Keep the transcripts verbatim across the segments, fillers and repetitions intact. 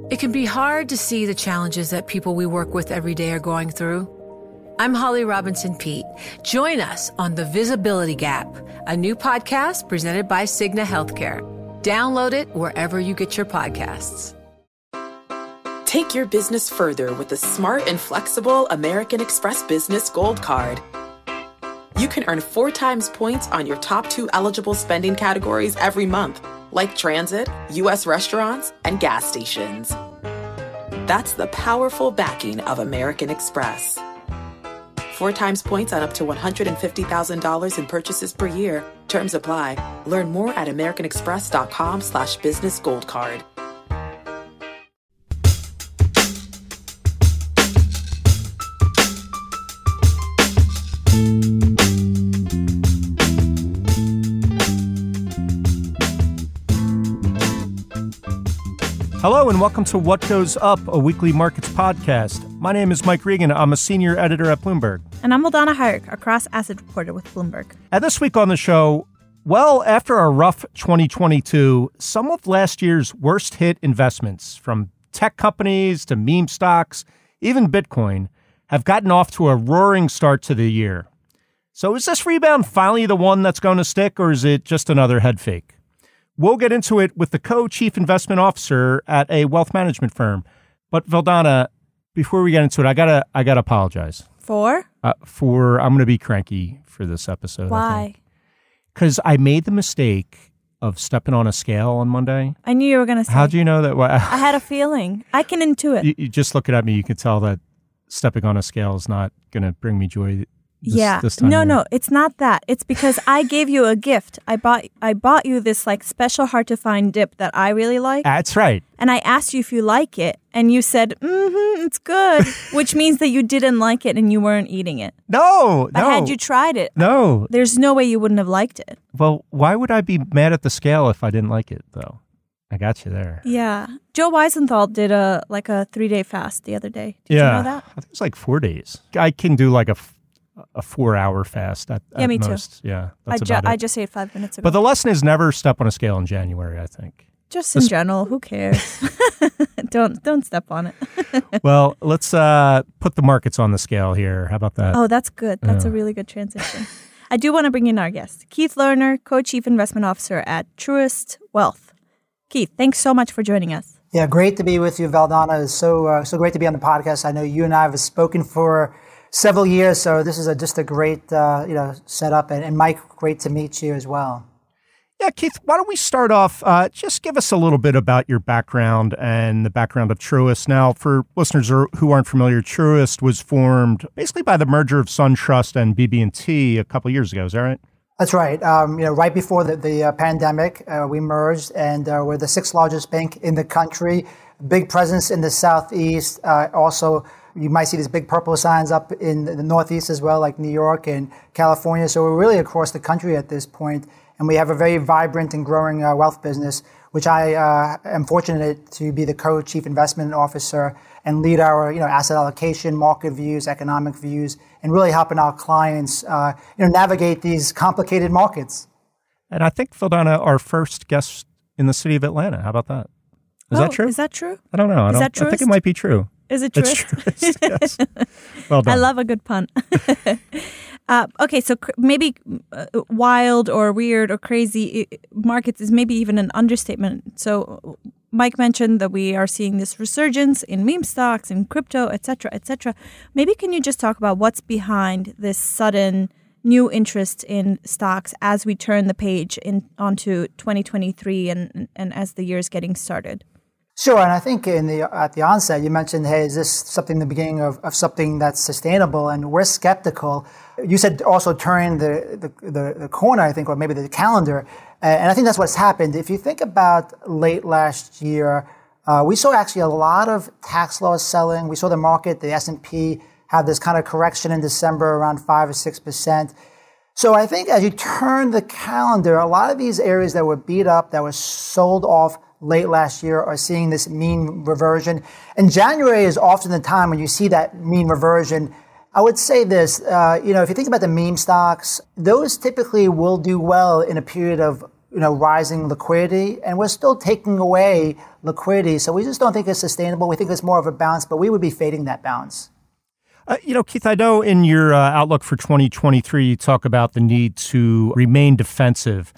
It can be hard to see the challenges that people we work with every day are going through. I'm Holly Robinson Peete. Join us on The Visibility Gap, a new podcast presented by Cigna Healthcare. Download it wherever you get your podcasts. Take your business further with the smart and flexible American Express Business Gold Card. You can earn four times points on your top two eligible spending categories every month, like transit, U S restaurants, and gas stations. That's the powerful backing of American Express. Four times points on up to one hundred fifty thousand dollars in purchases per year. Terms apply. Learn more at americanexpress.com slash business gold card. Hello and welcome to What Goes Up, a weekly markets podcast. My name is Mike Regan. I'm a senior editor at Bloomberg. And I'm Aldana Hayek, a cross-asset reporter with Bloomberg. And this week on the show, well, after a rough twenty twenty-two, some of last year's worst hit investments, from tech companies to meme stocks, even Bitcoin, have gotten off to a roaring start to the year. So is this rebound finally the one that's going to stick, or is it just another head fake? We'll get into it with the co-chief investment officer at a wealth management firm. But Valdana, before we get into it, I gotta I gotta apologize. For? Uh, for I'm gonna be cranky for this episode. Why? Because I, I made the mistake of stepping on a scale on Monday. I knew you were gonna say. How'd you know that? I had a feeling. I can intuit. You, you just looking at me, you can tell that stepping on a scale is not gonna bring me joy. This, yeah. this time no, here. no, it's not that. It's because I gave you a gift. I bought I bought you this like special hard to find dip that I really like. That's right. And I asked you if you like it, and you said, mm-hmm, it's good, which means that you didn't like it and you weren't eating it. No, but no. had you tried it, no, there's no way you wouldn't have liked it. Well, why would I be mad at the scale if I didn't like it, though? I got you there. Yeah. Joe Weisenthal did a like a three-day fast the other day. Did yeah. you know that? I think it's like four days. I can do like a a four-hour fast at, yeah, at me most. too. Yeah, I, that's ju- about it. I just ate five minutes ago. But the lesson is never step on a scale in January, I think. Just in this- general, who cares? don't don't step on it. Well, let's uh, put the markets on the scale here. How about that? Oh, that's good. That's yeah. a really good transition. I do want to bring in our guest, Keith Lerner, co-chief investment officer at Truist Wealth. Keith, thanks so much for joining us. Yeah, great to be with you, Valdana. It's so uh, so great to be on the podcast. I know you and I have spoken for several years, so this is a, just a great uh, you know setup. And, and Mike, great to meet you as well. Yeah, Keith, why don't we start off? Uh, just give us a little bit about your background and the background of Truist. Now, for listeners who aren't familiar, Truist was formed basically by the merger of SunTrust and B B and T a couple of years ago. Is that right? That's right. Um, you know, right before the, the uh, pandemic, uh, we merged, and uh, we're the sixth largest bank in the country. Big presence in the Southeast. Uh, also, you might see these big purple signs up in the Northeast as well, like New York and California. So we're really across the country at this point, and we have a very vibrant and growing uh, wealth business, which I uh, am fortunate to be the co-chief investment officer and lead our you know asset allocation, market views, economic views, and really helping our clients uh, you know navigate these complicated markets. And I think, Valdana, our first guest in the city of Atlanta. How about that? Is oh, that true? Is that true? I don't know. I, is don't, that Truist? I think it might be true. Is it true? It's Truist, yes. Well done. I love a good pun. uh, okay, so cr- maybe uh, wild or weird or crazy markets is maybe even an understatement. So Mike mentioned that we are seeing this resurgence in meme stocks, in crypto, et cetera, et cetera. Maybe can you just talk about what's behind this sudden new interest in stocks as we turn the page in onto twenty twenty-three and and as the year is getting started? Sure, and I think in the at the onset you mentioned, hey, is this something the beginning of, of something that's sustainable? And we're skeptical. You said also turn the, the, the, the corner, I think, or maybe the calendar. And I think that's what's happened. If you think about late last year, uh, we saw actually a lot of tax loss selling. We saw the market, the S and P, have this kind of correction in December around five or six percent. So I think as you turn the calendar, a lot of these areas that were beat up, that were sold off late last year, are seeing this mean reversion. And January is often the time when you see that mean reversion. I would say this, uh, you know, if you think about the meme stocks, those typically will do well in a period of you know, rising liquidity, and we're still taking away liquidity. So we just don't think it's sustainable. We think it's more of a balance, but we would be fading that balance. Uh, you know, Keith, I know in your uh, outlook for twenty twenty-three, you talk about the need to remain defensive.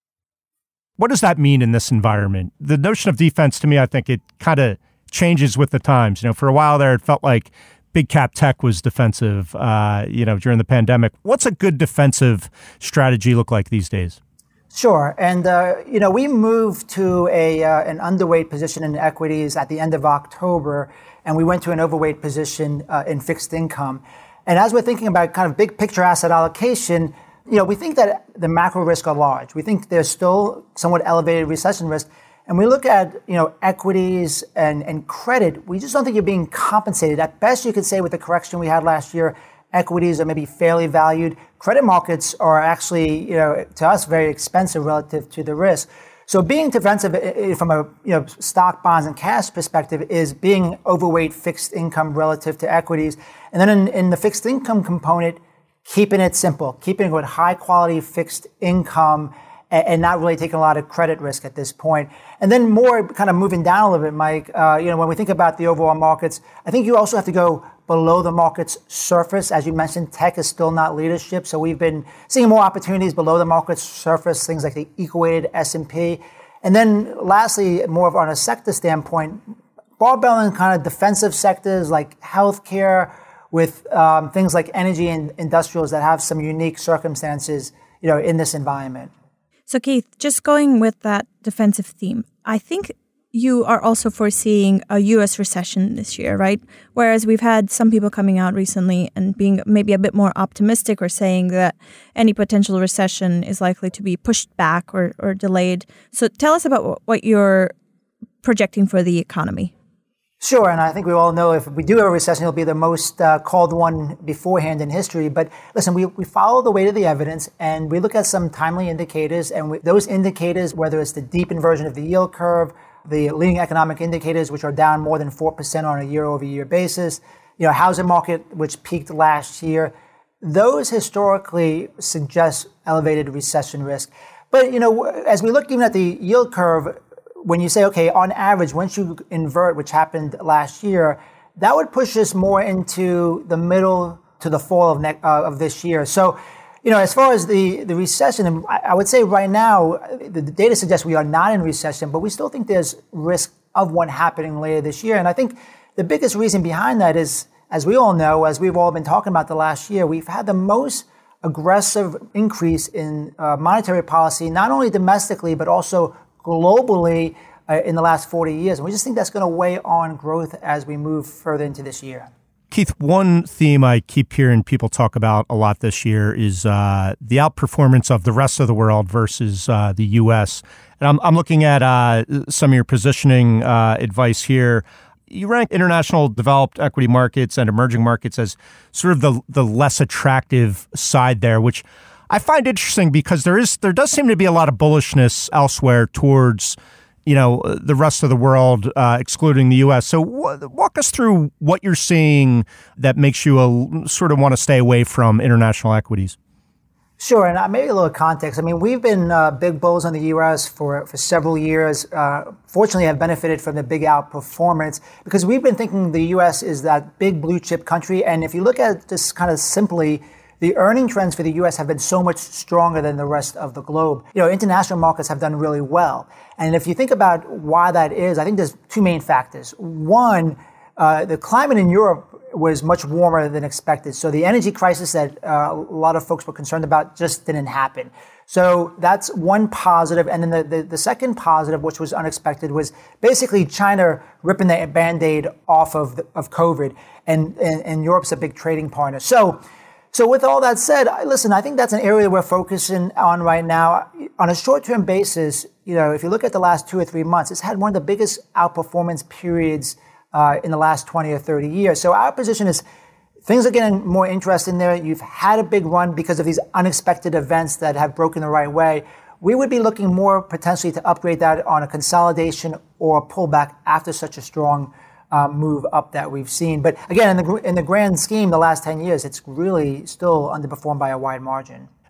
What does that mean in this environment? The notion of defense, to me, I think it kind of changes with the times. You know, for a while there, it felt like big cap tech was defensive, uh, you know, during the pandemic. What's a good defensive strategy look like these days? Sure. And, uh, you know, we moved to a uh, an underweight position in equities at the end of October, and we went to an overweight position uh, in fixed income. And as we're thinking about kind of big picture asset allocation, you know, we think that the macro risks are large. We think there's still somewhat elevated recession risk. And we look at, you know, equities and, and credit, we just don't think you're being compensated. At best, you could say with the correction we had last year, equities are maybe fairly valued. Credit markets are actually, you know, to us, very expensive relative to the risk. So being defensive from a, you know, stock, bonds, and cash perspective is being overweight fixed income relative to equities. And then in, in the fixed income component, keeping it simple, keeping it with high quality fixed income and not really taking a lot of credit risk at this point. And then more kind of moving down a little bit, Mike, uh, you know, when we think about the overall markets, I think you also have to go below the market's surface. As you mentioned, tech is still not leadership. So we've been seeing more opportunities below the market's surface, things like the equal-weighted S and P. And then lastly, more of on a sector standpoint, barbelling kind of defensive sectors like healthcare with um, things like energy and industrials that have some unique circumstances, you know, in this environment. So Keith, just going with that defensive theme, I think you are also foreseeing a U S recession this year, right? Whereas we've had some people coming out recently and being maybe a bit more optimistic or saying that any potential recession is likely to be pushed back or, or delayed. So tell us about what you're projecting for the economy. Sure, and I think we all know if we do have a recession, it'll be the most uh, called one beforehand in history. But listen, we, we follow the weight of the evidence, and we look at some timely indicators, and we, those indicators, whether it's the deep inversion of the yield curve, the leading economic indicators, which are down more than four percent on a year-over-year basis, you know, housing market, which peaked last year, those historically suggest elevated recession risk. But, you know, as we look even at the yield curve, when you say, okay, on average, once you invert, which happened last year, that would push us more into the middle to the fall of ne- uh, of this year. So, you know, as far as the, the recession, I, I would say right now, the, the data suggests we are not in recession, but we still think there's risk of one happening later this year. And I think the biggest reason behind that is, as we all know, as we've all been talking about the last year, we've had the most aggressive increase in uh, monetary policy, not only domestically, but also globally uh, in the last forty years. And we just think that's going to weigh on growth as we move further into this year. Keith, one theme I keep hearing people talk about a lot this year is uh, the outperformance of the rest of the world versus uh, the U S. And I'm, I'm looking at uh, some of your positioning uh, advice here. You rank international developed equity markets and emerging markets as sort of the, the less attractive side there, which I find interesting because there is there does seem to be a lot of bullishness elsewhere towards, you know, the rest of the world, uh, excluding the U S. So w- walk us through what you're seeing that makes you a, sort of want to stay away from international equities. Sure, and maybe a little context. I mean, we've been uh, big bulls on the U S for, for several years. Uh, fortunately, have benefited from the big outperformance because we've been thinking the U S is that big blue chip country. And if you look at it just kind of simply, the earning trends for the U S have been so much stronger than the rest of the globe. You know, international markets have done really well. And if you think about why that is, I think there's two main factors. One, uh, the climate in Europe was much warmer than expected. So the energy crisis that uh, a lot of folks were concerned about just didn't happen. So that's one positive. And then the, the, the second positive, which was unexpected, was basically China ripping the Band-Aid off of, the, of COVID. And, and, and Europe's a big trading partner. So So with all that said, listen, I think that's an area we're focusing on right now. On a short-term basis, you know, if you look at the last two or three months, it's had one of the biggest outperformance periods uh, in the last twenty or thirty years. So our position is things are getting more interesting there. You've had a big run because of these unexpected events that have broken the right way. We would be looking more potentially to upgrade that on a consolidation or a pullback after such a strong Uh, move up that we've seen. But again, in the in the grand scheme, the last ten years, it's really still underperformed by a wide margin.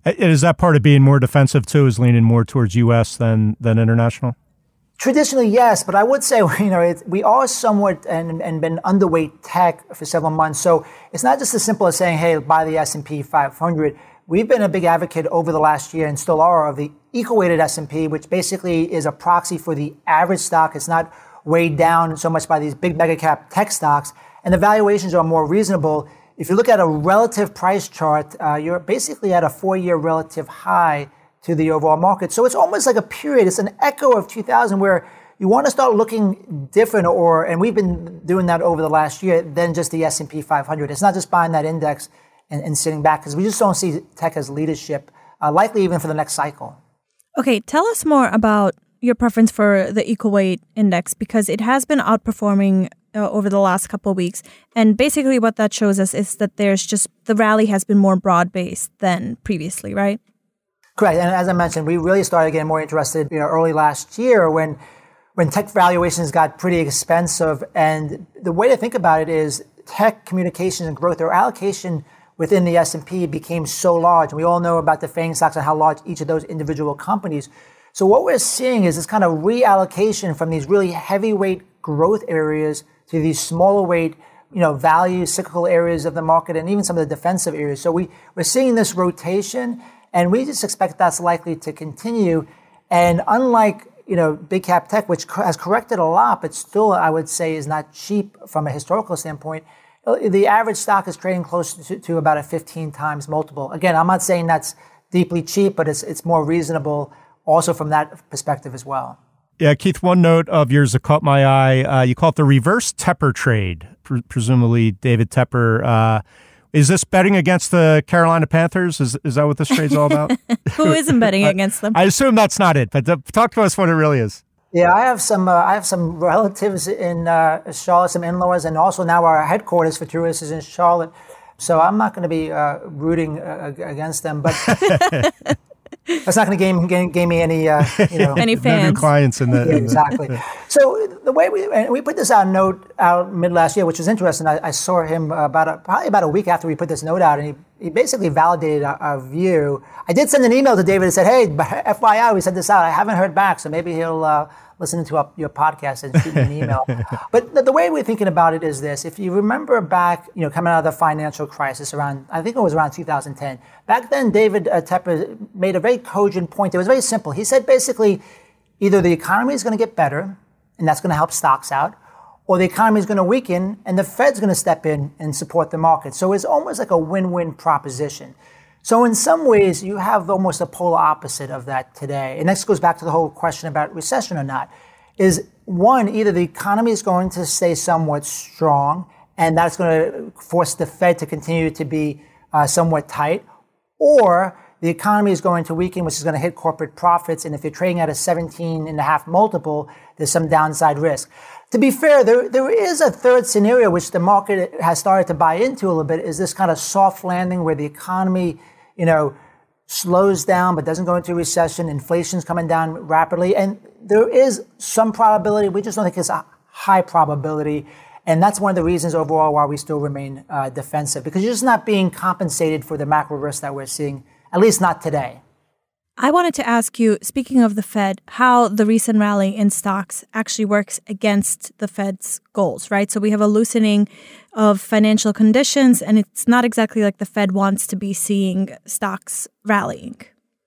Is that part of being more defensive too, is leaning more towards U S than than international? Traditionally, yes, but I would say, you know, it, we are somewhat and, and been underweight tech for several months. So it's not just as simple as saying, hey, buy the S and P five hundred. We've been a big advocate over the last year and still are of the equal-weighted S and P, which basically is a proxy for the average stock. It's not weighed down so much by these big mega cap tech stocks. And the valuations are more reasonable. If you look at a relative price chart, uh, you're basically at a four-year relative high to the overall market. So it's almost like a period. It's an echo of two thousand where you want to start looking different, or and we've been doing that over the last year, than just the S and P five hundred. It's not just buying that index and, and sitting back, because we just don't see tech as leadership, uh, likely even for the next cycle. Okay, tell us more about your preference for the equal weight index, because it has been outperforming uh, over the last couple of weeks. And basically what that shows us is that there's just, the rally has been more broad-based than previously, right? Correct. And as I mentioned, we really started getting more interested, you know, early last year when when tech valuations got pretty expensive. And the way to think about it is tech, communications, and growth, their allocation within the S and P became so large. And we all know about the FANG stocks and how large each of those individual companies. So what we're seeing is this kind of reallocation from these really heavyweight growth areas to these smaller weight, you know, value, cyclical areas of the market, and even some of the defensive areas. So we, we're seeing this rotation. And we just expect that's likely to continue. And unlike, you know, big cap tech, which has corrected a lot, but still, I would say, is not cheap from a historical standpoint, the average stock is trading close to, to about a fifteen times multiple. Again, I'm not saying that's deeply cheap, but it's it's more reasonable also from that perspective as well. Yeah, Keith, one note of yours that caught my eye, uh, you call it the reverse Tepper trade. Pre- presumably, David Tepper. Uh, Is this betting against the Carolina Panthers? Is is that what this trade's all about? Who isn't betting against them? I assume that's not it, but talk to us what it really is. Yeah, I have some. Uh, I have some relatives in uh, Charlotte, some in-laws, and also now our headquarters for Truist is in Charlotte. So I'm not going to be uh, rooting uh, against them, but that's not going to gain, gain me any, uh, you know, any fans, no new clients in the yeah, exactly. So the way we and we put this out note out mid last year, which was interesting. I, I saw him about a, probably about a week after we put this note out, and he, he basically validated our, our view. I did send an email to David and said, "Hey, F Y I, we sent this out. I haven't heard back, so maybe he'll uh, listen to our, your podcast and shoot me an email." But the, the way we're thinking about it is this: if you remember back, you know, coming out of the financial crisis around, I think it was around two thousand ten. Back then, David uh, Tepper made a very cogent point. It was very simple. He said basically, either the economy is going to get better, and that's going to help stocks out, or the economy is going to weaken, and the Fed's going to step in and support the market. So it's almost like a win-win proposition. So in some ways, you have almost a polar opposite of that today. And this goes back to the whole question about recession or not. Is one, either the economy is going to stay somewhat strong, and that's going to force the Fed to continue to be uh, somewhat tight, or the economy is going to weaken, which is going to hit corporate profits. And if you're trading at a seventeen and a half multiple, there's some downside risk. To be fair, there there is a third scenario, which the market has started to buy into a little bit, is this kind of soft landing where the economy, you know, slows down but doesn't go into recession. Inflation's coming down rapidly. And there is some probability. We just don't think it's a high probability. And that's one of the reasons overall why we still remain uh, defensive, because you're just not being compensated for the macro risk that we're seeing, at least not today. I wanted to ask you, speaking of the Fed, how the recent rally in stocks actually works against the Fed's goals, right? So we have a loosening of financial conditions, and it's not exactly like the Fed wants to be seeing stocks rallying.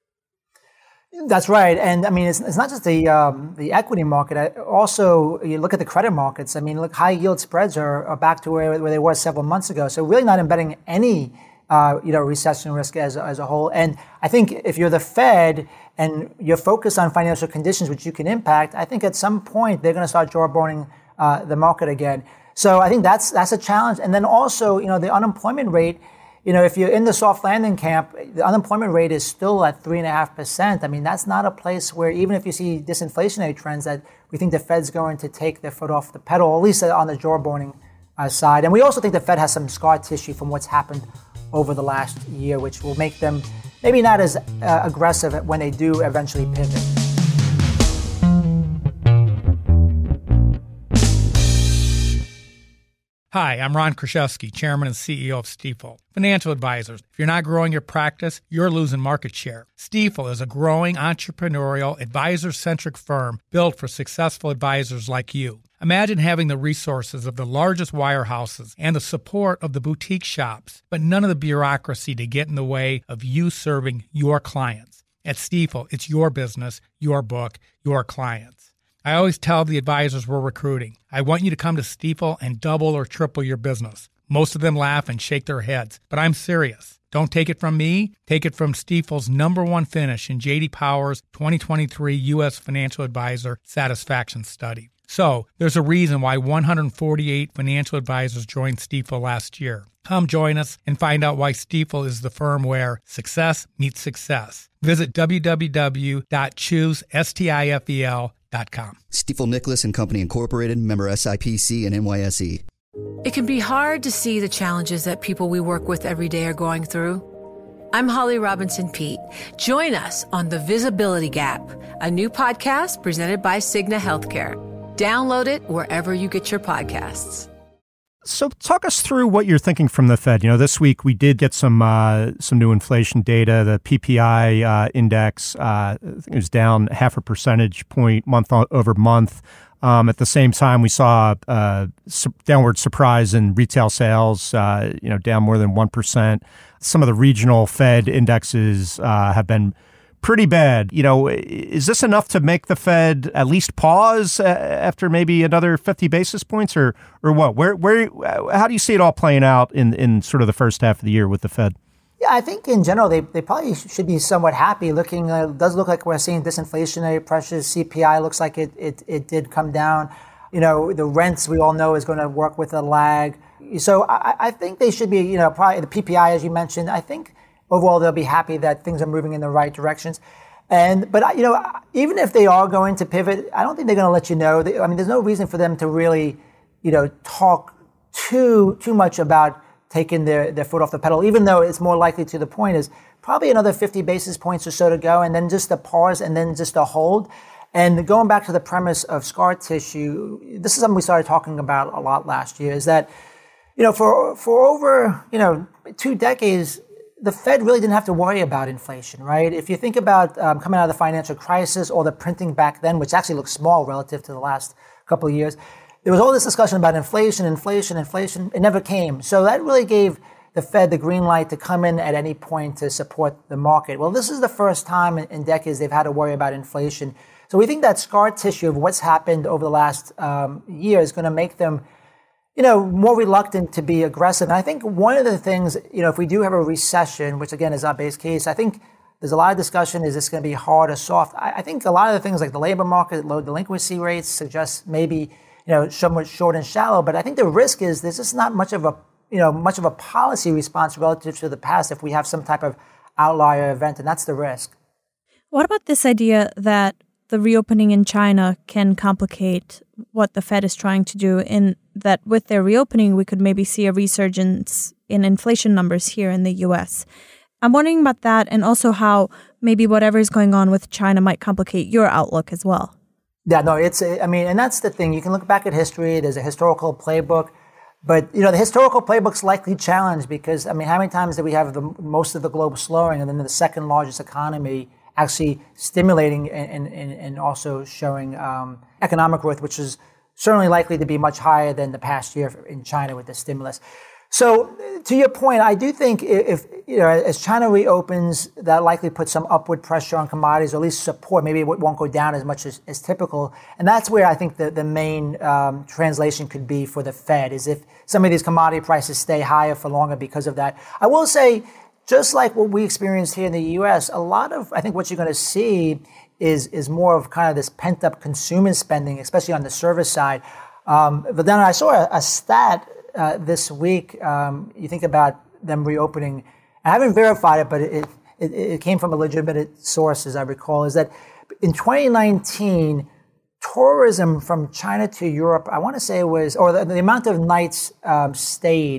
That's right. And I mean, it's, it's not just the um, the equity market. I, also, you look at the credit markets. I mean, look, high yield spreads are, are back to where, where they were several months ago. So really not embedding any Uh, you know, recession risk as, as a whole. And I think if you're the Fed and you're focused on financial conditions, which you can impact, I think at some point they're going to start jawboning uh, the market again. So I think that's that's a challenge. And then also, you know, the unemployment rate, you know, if you're in the soft landing camp, the unemployment rate is still at three and a half percent. I mean, that's not a place where even if you see disinflationary trends that we think the Fed's going to take their foot off the pedal, at least on the jawboning uh, side. And we also think the Fed has some scar tissue from what's happened over the last year, which will make them maybe not as uh, aggressive when they do eventually pivot. Hi, I'm Ron Kraszewski, Chairman and C E O of Stifel. Financial advisors, if you're not growing your practice, you're losing market share. Stifel is a growing entrepreneurial, advisor-centric firm built for successful advisors like you. Imagine having the resources of the largest wirehouses and the support of the boutique shops, but none of the bureaucracy to get in the way of you serving your clients. At Stifel, it's your business, your book, your clients. I always tell the advisors we're recruiting, I want you to come to Stifel and double or triple your business. Most of them laugh and shake their heads, but I'm serious. Don't take it from me. Take it from Stifel's number one finish in J D Power's twenty twenty-three U S Financial Advisor Satisfaction Study. So, there's a reason why one hundred forty-eight financial advisors joined Stifel last year. Come join us and find out why Stifel is the firm where success meets success. Visit w w w dot choose stifel dot com. Stifel Nicholas and Company Incorporated, member S I P C and N Y S E. It can be hard to see the challenges that people we work with every day are going through. I'm Holly Robinson Peete. Join us on The Visibility Gap, a new podcast presented by Cigna Healthcare. Download it wherever you get your podcasts. So talk us through what you're thinking from the Fed. You know, this week we did get some uh, some new inflation data. The P P I uh, index, uh, I think it was down half a percentage point month over month. Um, at the same time, we saw a su- downward surprise in retail sales, uh, you know, down more than one percent. Some of the regional Fed indexes uh, have been pretty bad. You know, is this enough to make the Fed at least pause uh, after maybe another fifty basis points, or or what? Where where how do you see it all playing out in, in sort of the first half of the year with the Fed? Yeah, I think in general they, they probably should be somewhat happy. Looking, uh, it does look like we're seeing disinflationary pressures. C P I looks like it it it did come down. You know, the rents we all know is going to work with a lag. So I, I think they should be. You know, probably the P P I, as you mentioned. I think overall they'll be happy that things are moving in the right directions. And but you know, even if they are going to pivot, I don't think they're going to let you know. They, I mean, there's no reason for them to really, you know, talk too too much about taking their, their foot off the pedal, even though it's more likely to the point is probably another fifty basis points or so to go, and then just a pause and then just a hold. And going back to the premise of scar tissue, this is something we started talking about a lot last year, is that, you know, for for over, you know, two decades, the Fed really didn't have to worry about inflation, right? If you think about um, coming out of the financial crisis or the printing back then, which actually looks small relative to the last couple of years, there was all this discussion about inflation, inflation, inflation. It never came. So that really gave the Fed the green light to come in at any point to support the market. Well, this is the first time in decades they've had to worry about inflation. So we think that scar tissue of what's happened over the last um, year is going to make them, you know, more reluctant to be aggressive. And I think one of the things, you know, if we do have a recession, which again is our base case, I think there's a lot of discussion, is this going to be hard or soft? I, I think a lot of the things like the labor market, low delinquency rates suggest maybe, you know, somewhat short and shallow. But I think the risk is there's just not much of a, you know, much of a policy response relative to the past if we have some type of outlier event, and that's the risk. What about this idea that the reopening in China can complicate what the Fed is trying to do, in that with their reopening, we could maybe see a resurgence in inflation numbers here in the U S? I'm wondering about that, and also how maybe whatever is going on with China might complicate your outlook as well. Yeah, no, it's, I mean, and that's the thing. You can look back at history. There's a historical playbook. But, you know, the historical playbook's likely challenged because, I mean, how many times did we have the, most of the globe slowing and then the second largest economy actually stimulating and, and, and also showing um, economic growth, which is certainly likely to be much higher than the past year in China with the stimulus. So to your point, I do think if, you know, as China reopens, that likely puts some upward pressure on commodities, or at least support. Maybe it won't go down as much as, as typical. And that's where I think the, the main um, translation could be for the Fed, is if some of these commodity prices stay higher for longer because of that. I will say, just like what we experienced here in the U S, a lot of, I think what you're going to see is, is more of kind of this pent-up consumer spending, especially on the service side. Um, but then I saw a, a stat Uh, this week. Um, you think about them reopening. I haven't verified it, but it, it, it came from a legitimate source, as I recall, is that in twenty nineteen, tourism from China to Europe, I want to say it was, or the, the amount of nights um, stayed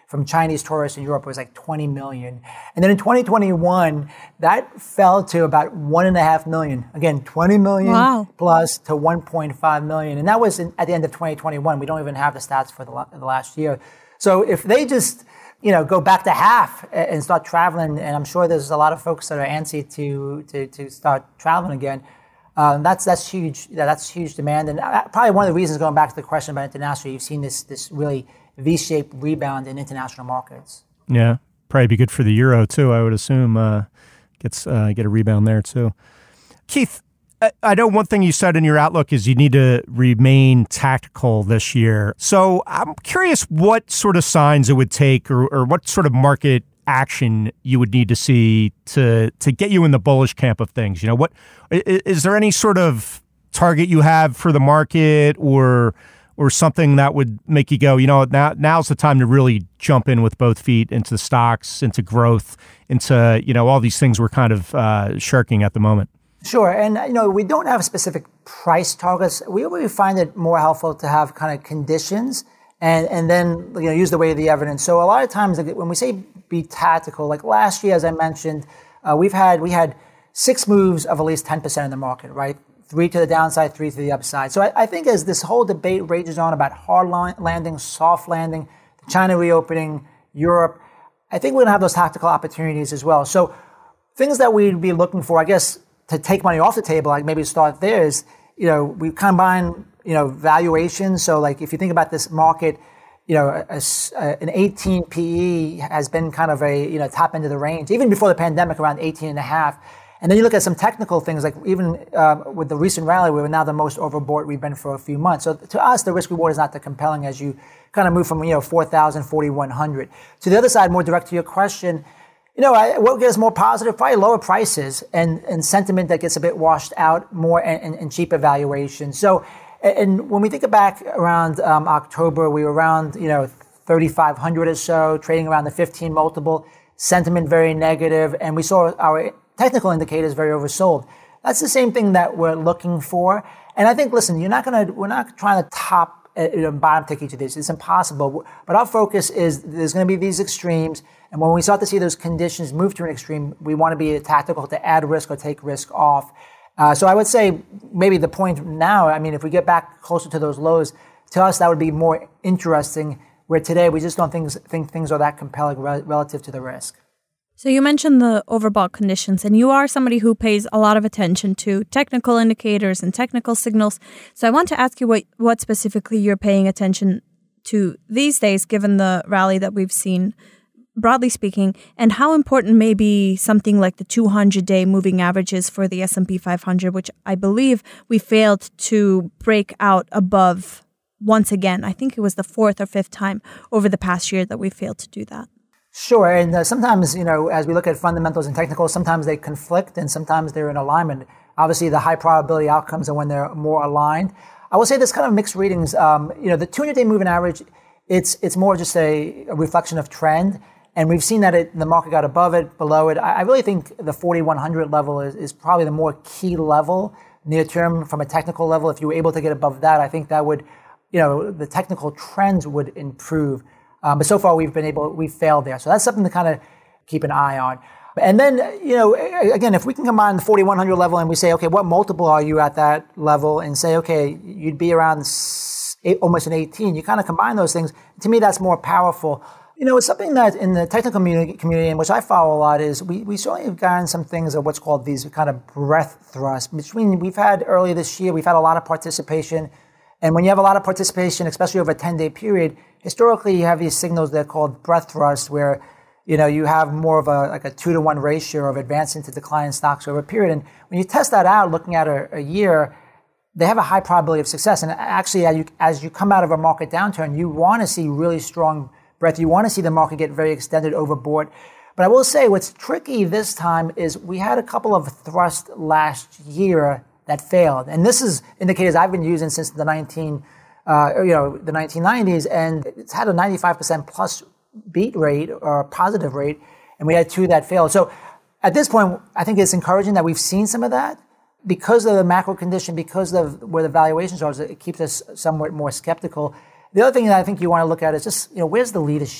from Chinese tourists in Europe was like twenty million. And then in twenty twenty-one, that fell to about one and a half million. Again, twenty million wow. plus to one point five million. And that was in, at the end of twenty twenty-one. We don't even have the stats for the, the last year. So if they just, you know, go back to half and start traveling, and I'm sure there's a lot of folks that are antsy to to, to start traveling again, um, that's that's huge. That's huge demand. And probably one of the reasons, going back to the question about international, you've seen this this really V-shaped rebound in international markets. Yeah, probably be good for the euro too. I would assume uh, gets uh, get a rebound there too. Keith, I, I know one thing you said in your outlook is you need to remain tactical this year. So I'm curious what sort of signs it would take, or, or what sort of market action you would need to see to to get you in the bullish camp of things. You know, what is, is there any sort of target you have for the market, or or something that would make you go, you know, now now's the time to really jump in with both feet into stocks, into growth, into, you know, all these things we're kind of uh, shirking at the moment? Sure. And, you know, we don't have specific price targets. We really find it more helpful to have kind of conditions and, and then, you know, use the weight of the evidence. So a lot of times when we say be tactical, like last year, as I mentioned, uh, we've had, we had six moves of at least ten percent in the market, right? Three to the downside, three to the upside. So I, I think as this whole debate rages on about hard landing, soft landing, China reopening, Europe, I think we're going to have those tactical opportunities as well. So things that we'd be looking for, I guess, to take money off the table, like maybe start there is, you know, we combine, you know, valuations. So like if you think about this market, you know, a, a, an eighteen P E has been kind of a, you know, top end of the range, even before the pandemic, around eighteen and a half. And then you look at some technical things, like even uh, with the recent rally, we were now the most overbought we've been for a few months. So to us, the risk reward is not that compelling as you kind of move from, you know, four thousand, forty-one hundred. To the other side, more direct to your question, you know, what gets more positive? Probably lower prices and, and sentiment that gets a bit washed out more, and, and, and cheaper valuation. So, and when we think back around um, October, we were around, you know, thirty-five hundred or so, trading around the fifteen multiple, sentiment very negative, and we saw our technical indicators very oversold. That's the same thing that we're looking for. And I think, listen, you're not going to, we're not trying to top, uh, you know, bottom tick each of these. It's impossible. But our focus is there's going to be these extremes. And when we start to see those conditions move to an extreme, we want to be tactical to add risk or take risk off. Uh, so I would say maybe the point now, I mean, if we get back closer to those lows, to us, that would be more interesting, where today we just don't think, think things are that compelling re- relative to the risk. So you mentioned the overbought conditions, and you are somebody who pays a lot of attention to technical indicators and technical signals. So I want to ask you what, what specifically you're paying attention to these days, given the rally that we've seen, broadly speaking, and how important may be something like the two hundred day moving averages for the S and P five hundred, which I believe we failed to break out above once again. I think it was the fourth or fifth time over the past year that we failed to do that. Sure, and uh, sometimes, you know, as we look at fundamentals and technicals, sometimes they conflict and sometimes they're in alignment. Obviously, the high probability outcomes are when they're more aligned. I will say there's kind of mixed readings. Um, you know, the two hundred day moving average, it's it's more just a, a reflection of trend, and we've seen that it, the market got above it, below it. I, I really think the forty-one hundred level is, is probably the more key level near term from a technical level. If you were able to get above that, I think that would, you know, the technical trends would improve. Um, but so far, we've been able, we've failed there. So that's something to kind of keep an eye on. And then, you know, again, if we can combine the forty-one hundred level and we say, okay, what multiple are you at that level? And say, okay, you'd be around eight, almost an eighteen. You kind of combine those things. To me, that's more powerful. You know, it's something that in the technical community, community in which I follow a lot is we, we certainly have gotten some things of what's called these kind of breadth thrusts. Between, we've had earlier this year, we've had a lot of participation. And when you have a lot of participation, especially over a ten-day period, historically you have these signals that are called breadth thrusts, where, you know, you have more of a like a two to one ratio of advancing to declining stocks over a period. And when you test that out, looking at a, a year, they have a high probability of success. And actually, as you, as you come out of a market downturn, you want to see really strong breadth. You want to see the market get very extended overbought. But I will say what's tricky this time is we had a couple of thrusts last year that failed. And this is indicators I've been using since the nineteen, uh, you know, the nineteen nineties, and it's had a ninety-five percent plus beat rate or positive rate, and we had two that failed. So at this point, I think it's encouraging that we've seen some of that because of the macro condition, because of where the valuations are. It keeps us somewhat more skeptical. The other thing that I think you want to look at is just, you know, where's the leadership?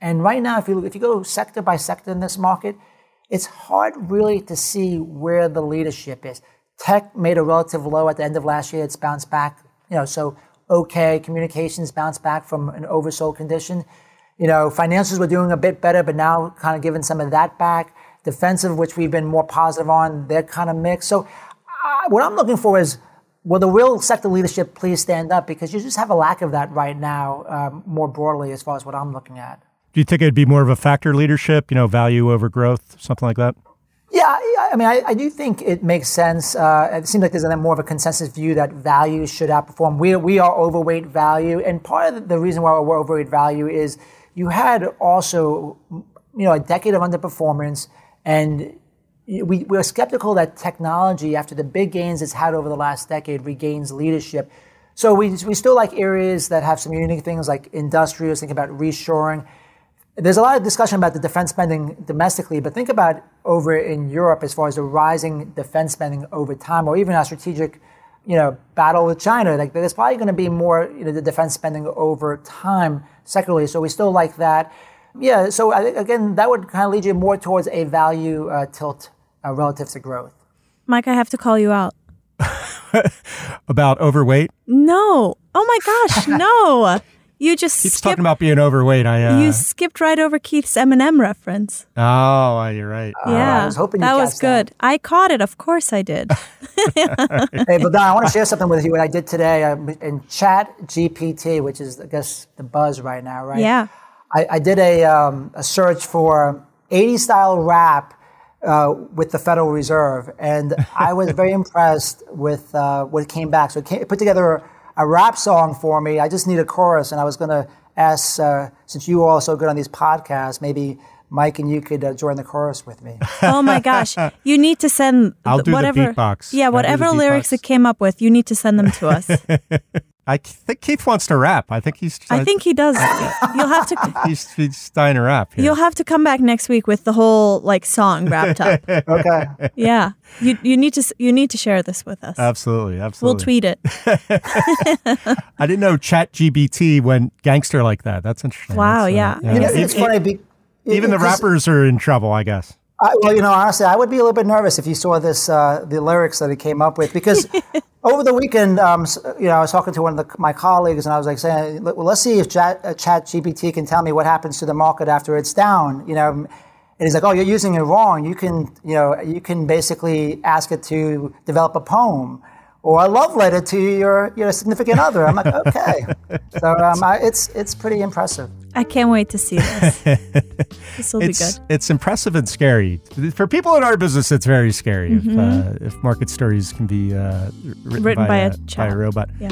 And right now, if you if you go sector by sector in this market, it's hard really to see where the leadership is. Tech made a relative low at the end of last year. It's bounced back, you know, so okay. Communications bounced back from an oversold condition. You know, financials were doing a bit better, but now kind of giving some of that back. Defensive, which we've been more positive on, they're kind of mixed. So uh, what I'm looking for is, will the real sector leadership please stand up? Because you just have a lack of that right now, um, more broadly, as far as what I'm looking at. Do you think it'd be more of a factor leadership, you know, value over growth, something like that? Yeah, I mean, I, I do think it makes sense. Uh, it seems like there's a more of a consensus view that value should outperform. We, we are overweight value. And part of the reason why we're overweight value is you had also, you know, a decade of underperformance. And we, we're skeptical that technology, after the big gains it's had over the last decade, regains leadership. So we we still like areas that have some unique things like industrials, think about reshoring. There's a lot of discussion about the defense spending domestically, but think about over in Europe as far as the rising defense spending over time, or even our strategic, you know, battle with China. Like there's probably going to be more, you know, the defense spending over time secularly. So we still like that. Yeah, so I, again, that would kind of lead you more towards a value uh, tilt uh, relative to growth. Mike, I have to call you out. About overweight? No. Oh my gosh, no. You just Keeps skipped, talking about being overweight. I uh... You skipped right over Keith's Eminem reference. Oh, you're right. Yeah, uh, I was hoping you that was good. That. I caught it. Of course I did. Hey, but Don, I want to share something with you. What I did today uh, in Chat G P T, which is, I guess, the buzz right now, right? Yeah. I, I did a, um, a search for eighties style rap uh, with the Federal Reserve, and I was very impressed with uh, what came back. So it, came, it put together a, a rap song for me. I just need a chorus, and I was going to ask, uh, since you are so good on these podcasts, maybe Mike and you could uh, join the chorus with me. Oh my gosh. You need to send I'll do whatever, the beatbox. Yeah, whatever lyrics it came up with, you need to send them to us. I think Keith wants to rap. I think he's. I think he does. You'll have to. He's, he's dying to rap. Here. You'll have to come back next week with the whole like song wrapped up. Okay. Yeah, you you need to you need to share this with us. Absolutely, absolutely. We'll tweet it. I didn't know Chat G P T went gangster like that. That's interesting. Wow. That's, yeah. Uh, yeah. You know, it's funny. Be, Even the rappers are in trouble, I guess. I, well, you know, honestly, I would be a little bit nervous if you saw this, uh, the lyrics that he came up with, because over the weekend, um, you know, I was talking to one of the, my colleagues, and I was like saying, well, let's see if Chat, uh, Chat G P T can tell me what happens to the market after it's down, you know. And he's like, oh, you're using it wrong. You can, you know, you can basically ask it to develop a poem or a love letter to your your significant other. I'm like, okay. So um, I, it's it's pretty impressive. I can't wait to see this. This will it's, be good. It's impressive and scary. For people in our business, it's very scary Mm-hmm. if, uh, if market stories can be uh, written, Written by, by a, a chat. by a robot. Yeah.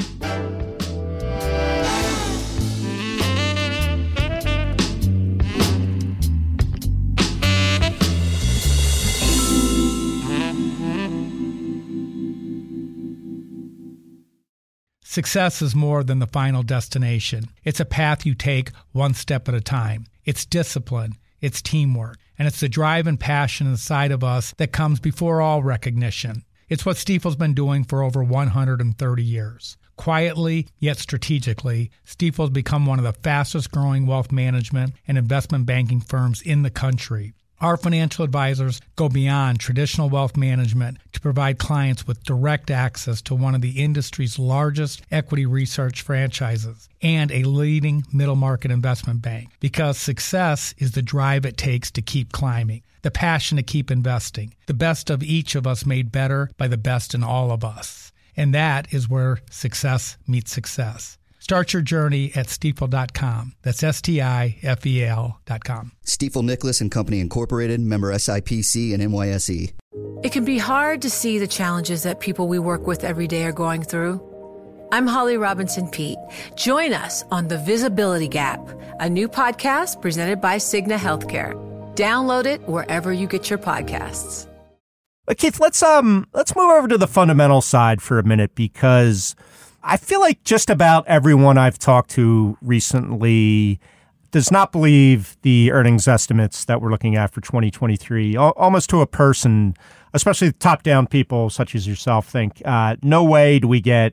Success is more than the final destination. It's a path you take one step at a time. It's discipline, it's teamwork, and it's the drive and passion inside of us that comes before all recognition. It's what Stifel's been doing for over one hundred thirty years. Quietly, yet strategically, Stifel's become one of the fastest growing wealth management and investment banking firms in the country. Our financial advisors go beyond traditional wealth management to provide clients with direct access to one of the industry's largest equity research franchises and a leading middle market investment bank, because success is the drive it takes to keep climbing, the passion to keep investing, the best of each of us made better by the best in all of us. And that is where success meets success. Start your journey at Stifel dot com. That's S T I F E L dot com. Stifel Nicolaus and Company Incorporated, member S I P C and N Y S E. It can be hard to see the challenges that people we work with every day are going through. I'm Holly Robinson Peete. Join us on The Visibility Gap, a new podcast presented by Cigna Healthcare. Download it wherever you get your podcasts. But Keith, let's um let's move over to the fundamental side for a minute, because I feel like just about everyone I've talked to recently does not believe the earnings estimates that we're looking at for twenty twenty-three, almost to a person, especially the top-down people such as yourself think, uh, no way do we get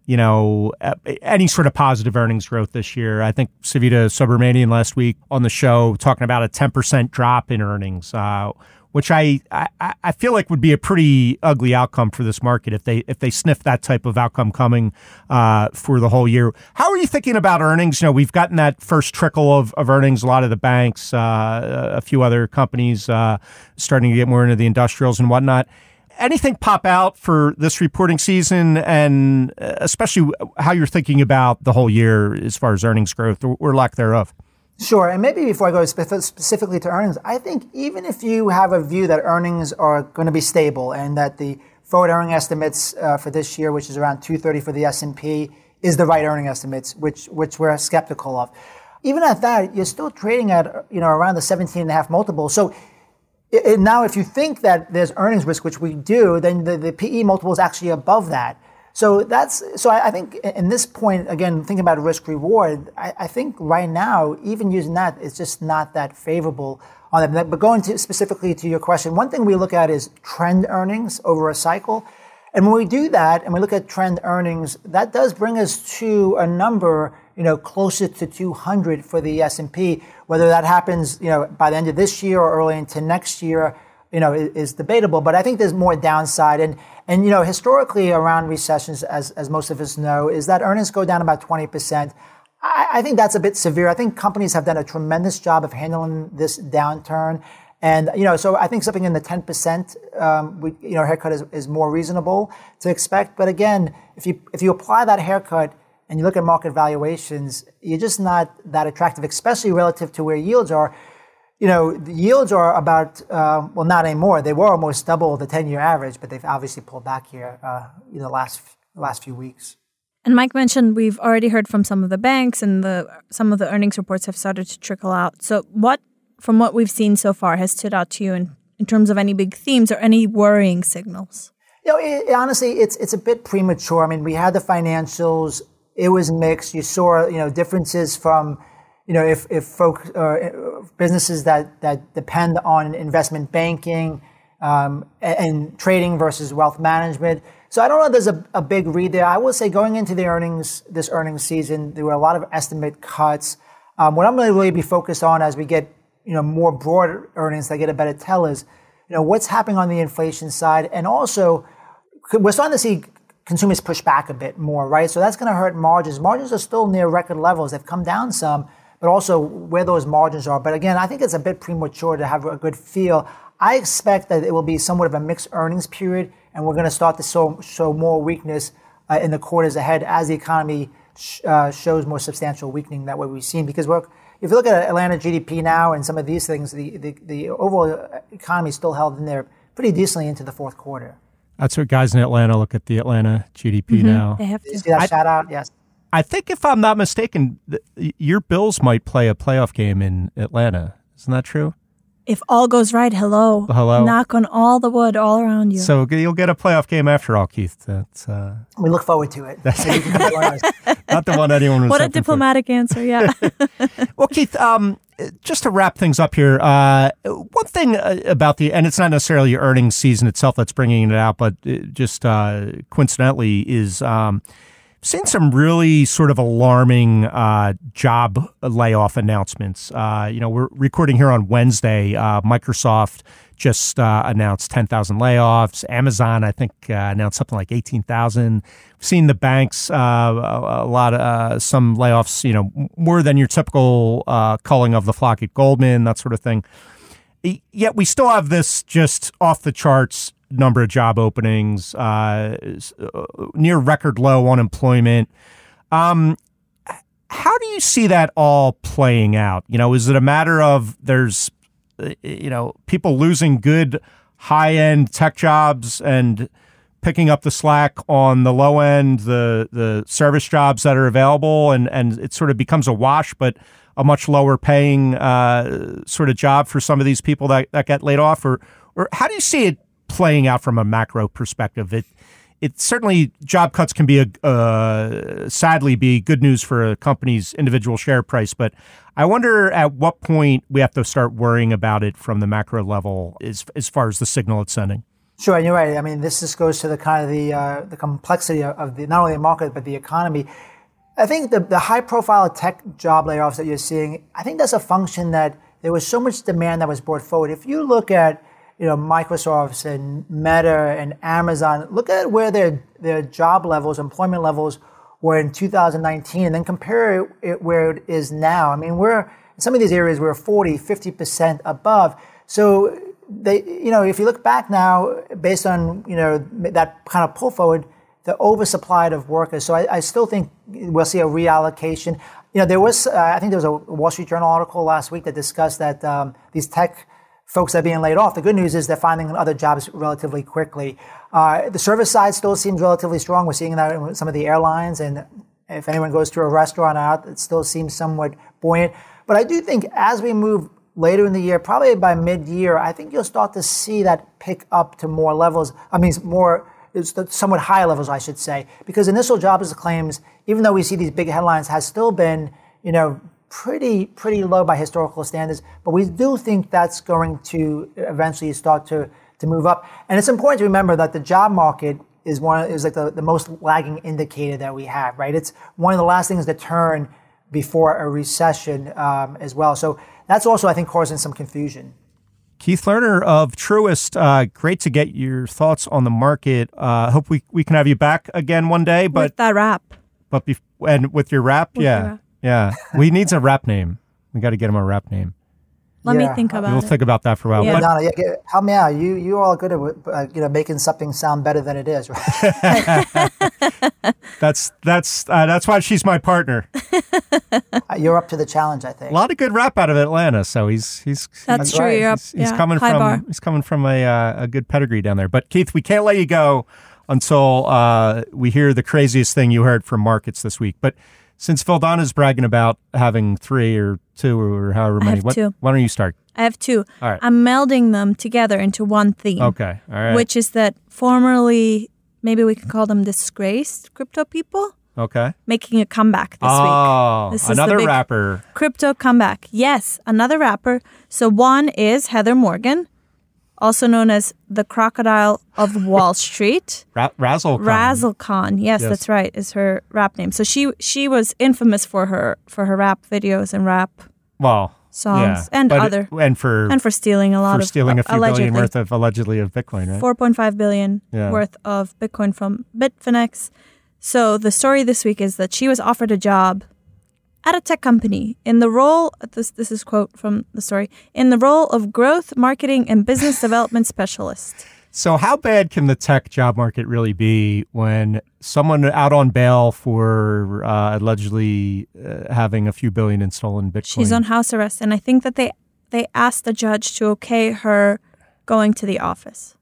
you know, any sort of positive earnings growth this year. I think Savita Subramanian last week on the show talking about a ten percent drop in earnings, uh, which I, I I feel like would be a pretty ugly outcome for this market if they if they sniff that type of outcome coming uh, for the whole year. How are you thinking about earnings? You know, we've gotten that first trickle of, of earnings. A lot of the banks, uh, a few other companies uh, starting to get more into the industrials and whatnot. Anything pop out for this reporting season, and especially how you're thinking about the whole year as far as earnings growth or, or lack thereof? Sure. And maybe before I go spe- specifically to earnings, I think even if you have a view that earnings are going to be stable and that the forward earning estimates uh, for this year, which is around two thirty for the S and P, is the right earning estimates, which which we're skeptical of. Even at that, you're still trading at, you know, around the seventeen and a half multiple. So it, now if you think that there's earnings risk, which we do, then the, the P E multiple is actually above that. So that's so I, I think in this point, again, thinking about risk reward, I, I think right now, even using that, it's just not that favorable on them. But going to specifically to your question, one thing we look at is trend earnings over a cycle. And when we do that and we look at trend earnings, that does bring us to a number, you know, closer to two hundred for the S and P. Whether that happens, you know, by the end of this year or early into next year, you know, is, is debatable. But I think there's more downside. And And, you know, historically around recessions, as as most of us know, is that earnings go down about twenty percent. I, I think that's a bit severe. I think companies have done a tremendous job of handling this downturn. And, you know, so I think something in the ten percent, um, we, you know, haircut is, is more reasonable to expect. But again, if you if you apply that haircut and you look at market valuations, you're just not that attractive, especially relative to where yields are. You know, the yields are about, uh, well, not anymore. They were almost double the ten-year average, but they've obviously pulled back here uh, in the last last few weeks. And Mike mentioned we've already heard from some of the banks, and the some of the earnings reports have started to trickle out. So what, from what we've seen so far, has stood out to you in, in terms of any big themes or any worrying signals? You know, it, honestly, it's it's a bit premature. I mean, we had the financials. It was mixed. You saw, you know, differences from, you know, if, if folks, uh, businesses that, that depend on investment banking, um, and, and trading versus wealth management. So I don't know if there's a, a big read there. I will say going into the earnings, this earnings season, there were a lot of estimate cuts. Um, what I'm going to really be focused on as we get, you know, more broad earnings that get a better tell is, you know, what's happening on the inflation side. And also, we're starting to see consumers push back a bit more, right? So that's going to hurt margins. Margins are still near record levels. They've come down some, but also where those margins are. But again, I think it's a bit premature to have a good feel. I expect that it will be somewhat of a mixed earnings period, and we're going to start to show, show more weakness uh, in the quarters ahead as the economy sh- uh, shows more substantial weakening that way we've seen. Because we're, if you look at Atlanta G D P now and some of these things, the, the, the overall economy is still held in there pretty decently into the fourth quarter. That's what guys in Atlanta look at the Atlanta G D P mm-hmm. now. They have to. Did you see that I, shout out? Yes. I think if I'm not mistaken, your Bills might play a playoff game in Atlanta. Isn't that true? If all goes right, hello. Hello. Knock on all the wood all around you. So you'll get a playoff game after all, Keith. That's uh, we look forward to it. That's not the one anyone was What a diplomatic for. answer, yeah. Well, Keith, um, just to wrap things up here, uh, one thing about the, and it's not necessarily your earnings season itself that's bringing it out, but it just uh, coincidentally is um, seen some really sort of alarming uh, job layoff announcements. Uh, you know, we're recording here on Wednesday. Uh, Microsoft just uh, announced ten thousand layoffs. Amazon, I think, uh, announced something like eighteen thousand. We've seen the banks, uh, a, a lot of uh, some layoffs, you know, more than your typical uh, culling of the flock at Goldman, that sort of thing. Yet we still have this just off the charts number of job openings, uh, near record low unemployment. Um, how do you see that all playing out? You know, is it a matter of there's, you know, people losing good high-end tech jobs and picking up the slack on the low end, the the service jobs that are available, and, and it sort of becomes a wash, but a much lower paying uh, sort of job for some of these people that, that get laid off? Or, or how do you see it playing out from a macro perspective? It it certainly, job cuts can be a uh, sadly be good news for a company's individual share price, but I wonder at what point we have to start worrying about it from the macro level as as far as the signal it's sending. Sure, and you're right. I mean, this just goes to the kind of the uh, the complexity of, of the not only the market but the economy. I think the the high profile tech job layoffs that you're seeing, I think that's a function that there was so much demand that was brought forward. If you look at you know Microsoft and Meta and Amazon, look at where their their job levels, employment levels were in two thousand nineteen, and then compare it where it is now. I mean, we're in some of these areas we're forty, fifty percent above. So they, you know, if you look back now, based on you know that kind of pull forward, the oversupplied of workers. So I, I still think we'll see a reallocation. You know, there was, uh, I think there was a Wall Street Journal article last week that discussed that um, these tech folks that are being laid off. The good news is they're finding other jobs relatively quickly. Uh, the service side still seems relatively strong. We're seeing that in some of the airlines, and if anyone goes to a restaurant out, it still seems somewhat buoyant. But I do think as we move later in the year, probably by mid-year, I think you'll start to see that pick up to more levels. I mean, more, it's the somewhat higher levels, I should say, because initial jobless claims, even though we see these big headlines, has still been, you know, pretty pretty low by historical standards. But we do think that's going to eventually start to to move up. And it's important to remember that the job market is one is like the, the most lagging indicator that we have, right? It's one of the last things to turn before a recession um, as well. So that's also, I think, causing some confusion. Keith Lerner of Truist, uh, great to get your thoughts on the market. I uh, hope we, we can have you back again one day. But with that wrap. But bef- and with your rap, with yeah. Rap. Yeah. We need a rap name. We got to get him a rap name. Let yeah. me think about we'll it. We'll think about that for a while. Yeah. But, Donna, yeah, get, help me out. You you all good at uh, you know making something sound better than it is, right? that's that's uh, that's why she's my partner. You're up to the challenge, I think. A lot of good rap out of Atlanta, so he's he's that's he's, true. right. You're up, he's, he's yeah, coming high from bar. he's coming from a uh, a good pedigree down there. But Keith, we can't let you go until uh, we hear the craziest thing you heard from markets this week. But since Vildana's bragging about having three or two or however I many, have what, two. why don't you start? I have two. All right. I'm melding them together into one theme. Okay. All right. Which is that formerly, maybe we can call them disgraced crypto people, Okay. making a comeback this oh, week. This is another the big rapper. Crypto comeback. Yes, another rapper. So one is Heather Morgan, also known as the Crocodile of Wall Street. Ra- Razzle Khan. Razzle Khan. Yes, Yes. that's right, is her rap name. So she she was infamous for her for her rap videos and rap Well, songs yeah, and but other it, and for and for stealing a lot for of stealing a few allegedly, billion worth of allegedly of Bitcoin, right? four point five billion Yeah. worth of Bitcoin from Bitfinex. So the story this week is that she was offered a job at a tech company in the role, this this is quote from the story, in the role of growth, marketing, and business development specialist. So how bad can the tech job market really be when someone out on bail for uh, allegedly uh, having a few billion in stolen Bitcoin? She's on house arrest, and I think that they, they asked the judge to okay her going to the office.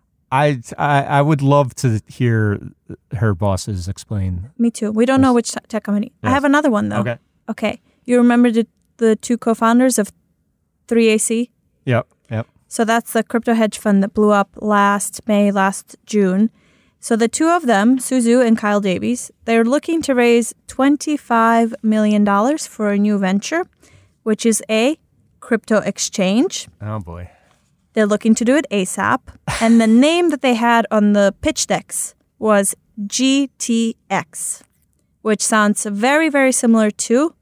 I, I I would love to hear her bosses explain. Me too. We don't know which te- tech company. I Yes. have another one, though. Okay. Okay. You remember the, the two co-founders of three A C? Yep. Yep. So that's the crypto hedge fund that blew up last May, last June. So the two of them, Suzu and Kyle Davies, they're looking to raise twenty-five million dollars for a new venture, which is a crypto exchange. Oh, boy. They're looking to do it ASAP. And the name that they had on the pitch decks was G T X, which sounds very, very similar to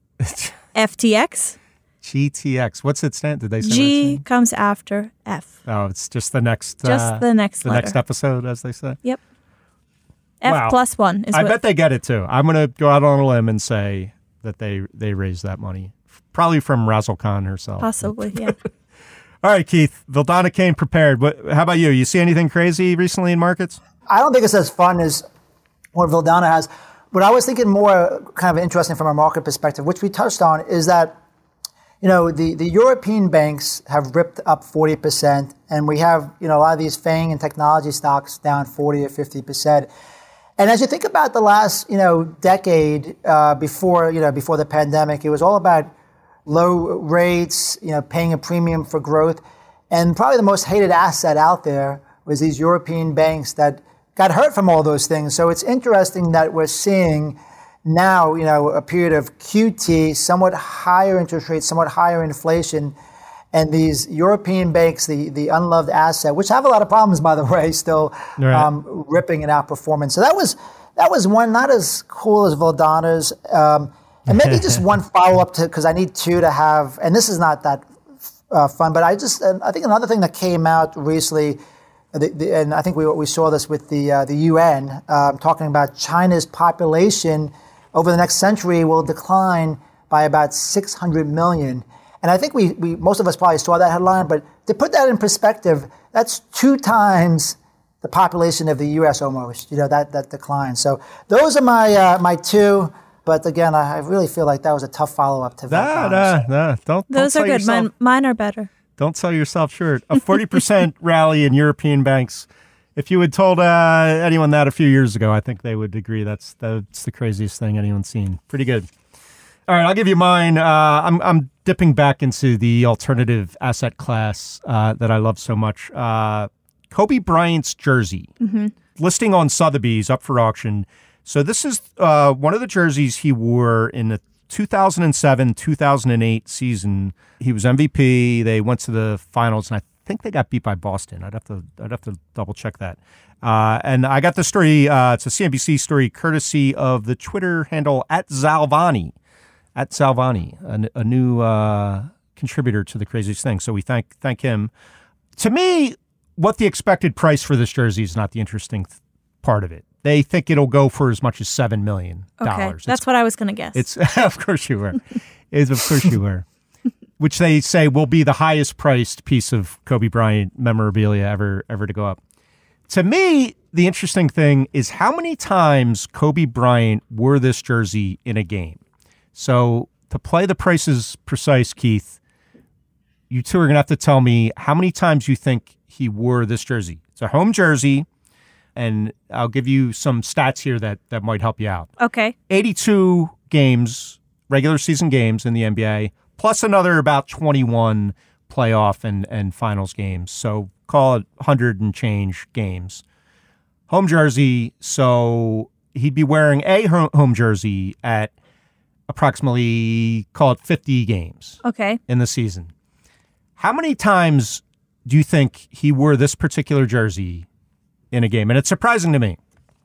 F T X. G T X. What's it stand? Did they say what G it's comes after F. Oh, it's just the next. Just uh, the next the letter. next episode, as they say. Yep. F Wow. plus one is I what. bet they get it too. I'm going to go out on a limb and say that they they raised that money, probably from Razzle Khan herself. Possibly, yeah. All right, Keith. Vildana came prepared. What, how about you? You see anything crazy recently in markets? I don't think it's as fun as what Vildana has. But I was thinking more kind of interesting from a market perspective, which we touched on, is that, you know, the, the European banks have ripped up forty percent, and we have, you know, a lot of these FANG and technology stocks down forty or fifty percent. And as you think about the last, you know, decade uh, before, you know, before the pandemic, it was all about low rates, you know, paying a premium for growth. And probably the most hated asset out there was these European banks that got hurt from all those things. So it's interesting that we're seeing now, you know, a period of Q T, somewhat higher interest rates, somewhat higher inflation. And these European banks, the, the unloved asset, which have a lot of problems, by the way, still Right. um, ripping and outperforming. So that was that was one not as cool as Valdana's. Um, and maybe just one follow-up to, because I need two to have, and this is not that uh, fun, but I just, and I think another thing that came out recently, the, the, and I think we we saw this with the uh, the U N, um, talking about China's population over the next century will decline by about six hundred million. And I think we, we most of us probably saw that headline, but to put that in perspective, that's two times the population of the U S almost, you know, that, that decline. So those are my uh, my two. But again, I, I really feel like that was a tough follow-up to Nah, Valdana's. nah, nah. Don't, Those don't are sell good. yourself- Mine, mine are better. Don't sell yourself short. A forty percent rally in European banks. If you had told uh, anyone that a few years ago, I think they would agree that's that's the craziest thing anyone's seen. Pretty good. All right, I'll give you mine. Uh, I'm I'm dipping back into the alternative asset class uh, that I love so much. Uh, Kobe Bryant's jersey, Mm-hmm. listing on Sotheby's, up for auction. So this is uh, one of the jerseys he wore in the two thousand seven two thousand eight season. He was M V P. They went to the finals, and I think they got beat by Boston. I'd have to I'd have to double check that. Uh, and I got the story. Uh, it's a C N B C story, courtesy of the Twitter handle at Zalvani, at Zalvani, a, a new uh, contributor to the Craziest Thing. So we thank thank him. To me, what the expected price for this jersey is not the interesting th- part of it. They think it'll go for as much as seven million dollars. Okay, that's what I was going to guess. It's of course you were. Is of course you were. Which they say will be the highest priced piece of Kobe Bryant memorabilia ever ever to go up. To me, the interesting thing is how many times Kobe Bryant wore this jersey in a game. So to play the prices precise, Keith, you two are going to have to tell me how many times you think he wore this jersey. It's a home jersey. And I'll give you some stats here that, that might help you out. Okay. eighty-two games, regular season games in the N B A, plus another about twenty-one playoff and, and finals games. So call it one hundred and change games. Home jersey, so he'd be wearing a home jersey at approximately, call it fifty games Okay. in the season. How many times do you think he wore this particular jersey in a game? And it's surprising to me.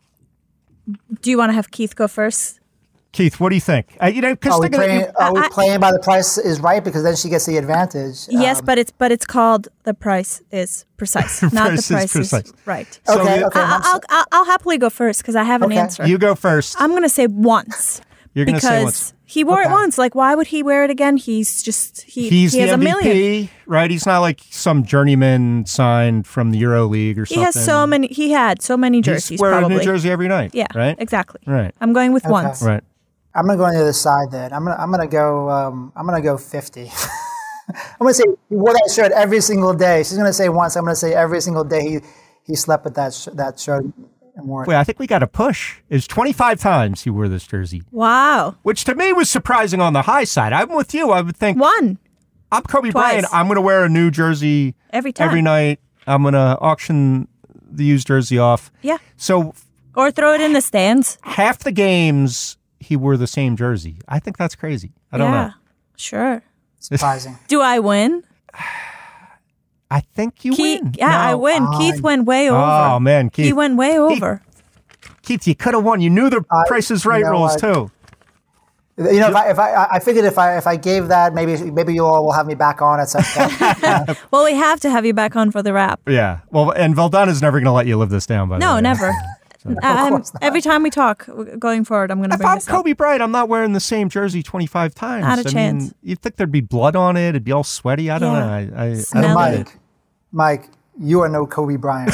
Do you want to have Keith go first? Keith, what do you think? Uh, you know, because Are we, playing, are we I- playing by the price is right? Because then she gets the advantage. Yes, Um, but it's but it's called the price is precise, not Price the is price is precise. right. So okay, you- okay. I, I'll, I'll I'll happily go first because I have an Okay. answer. you go first. I'm gonna say once. You're going to because say once. he wore Okay. it once. Like, why would he wear it again? He's just he. He's he the has M V P, a million. right? He's not like some journeyman signed from the Euro League or He something. has so many. He had so many jerseys. He's wearing probably. a new jersey every night. Yeah. Right? Exactly. Right. I'm going with Okay. once. Right. I'm gonna go on the other side. Then I'm gonna I'm gonna go um, I'm gonna go fifty. I'm gonna say he wore that shirt every single day. She's gonna say once. I'm gonna say every single day he he slept with that sh- that shirt and wore it. Wait, I think we got a push. It's twenty-five times he wore this jersey, Wow. which to me was surprising on the high side. I'm with you. I would think One I'm Kobe Twice. Bryant. I'm going to wear a new jersey every time. every night. I'm going to auction the used jersey off. Yeah. So Or throw it in the stands. half the games he wore the same jersey. I think that's crazy. I don't yeah. know. Sure. Surprising. Do I win? I think you Keith, win. yeah, I No. win. I- Keith went way over. Oh, man, Keith. He went way over. Keith, you could have won. You knew the I- Price is Right you know rules, what? too. You know, if I, if I I figured if I if I gave that, maybe maybe you all will have me back on at some point. Well, we have to have you back on for the wrap. Yeah. Well, and Valdana's never going to let you live this down, by the No, way. never. I'm, course not. every time we talk w- going forward, I'm going to If bring I'm this up. Kobe Bryant, I'm not wearing the same jersey twenty-five times. Not a I chance. Mean, you'd think there'd be blood on it. It'd be all sweaty. I don't Yeah. know. I, I, I Smell don't it. get Mike, Mike, you are no Kobe Bryant.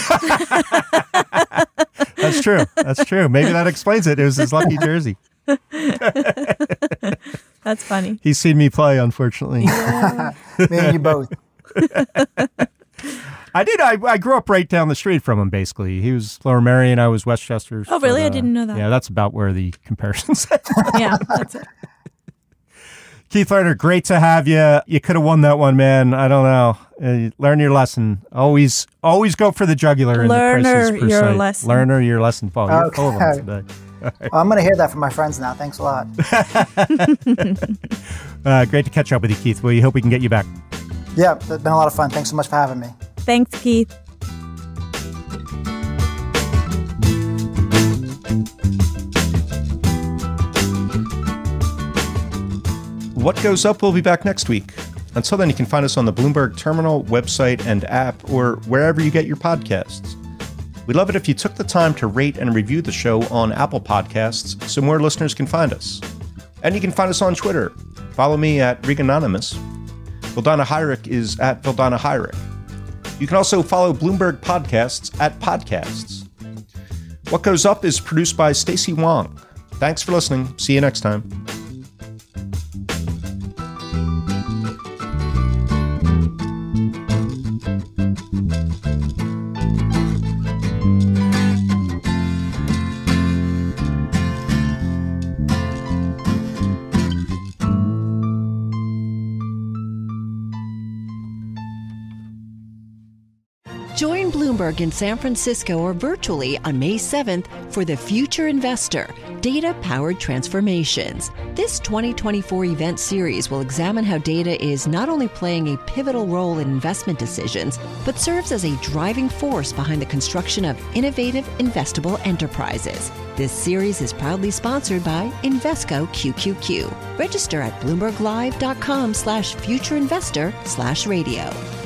That's true. That's true. Maybe that explains it. It was his lucky jersey. That's funny. He's seen me play, unfortunately. Me and you both. I did. I, I grew up right down the street from him, basically. He was Lower Merion. I was Westchester. Oh, really? but, I didn't know that. Yeah, that's about where the comparisons. Yeah, that's it. Keith Lerner, great to have you. You could have won that one, man. I don't know. Uh, learn your lesson. Always always go for the jugular. in the Learner prices per your se. lesson. Learner your lesson, Paul. You're full of them Okay. today. Well, I'm going to hear that from my friends now. Thanks a lot. Uh, great to catch up with you, Keith. We hope we can get you back. Yeah, it's been a lot of fun. Thanks so much for having me. Thanks, Keith. What Goes Up will be back next week. Until then, you can find us on the Bloomberg Terminal website and app, or wherever you get your podcasts. We'd love it if you took the time to rate and review the show on Apple Podcasts so more listeners can find us. And you can find us on Twitter. Follow me at Reganonymous. Vildana Heinrich is at Vildana Heinrich. You can also follow Bloomberg Podcasts at Podcasts. What Goes Up is produced by Stacey Wong. Thanks for listening. See you next time. Join Bloomberg in San Francisco or virtually on May seventh for The Future Investor, Data-Powered Transformations. This twenty twenty-four event series will examine how data is not only playing a pivotal role in investment decisions, but serves as a driving force behind the construction of innovative, investable enterprises. This series is proudly sponsored by Invesco Q Q Q. Register at bloomberglive.com slash futureinvestor slash radio.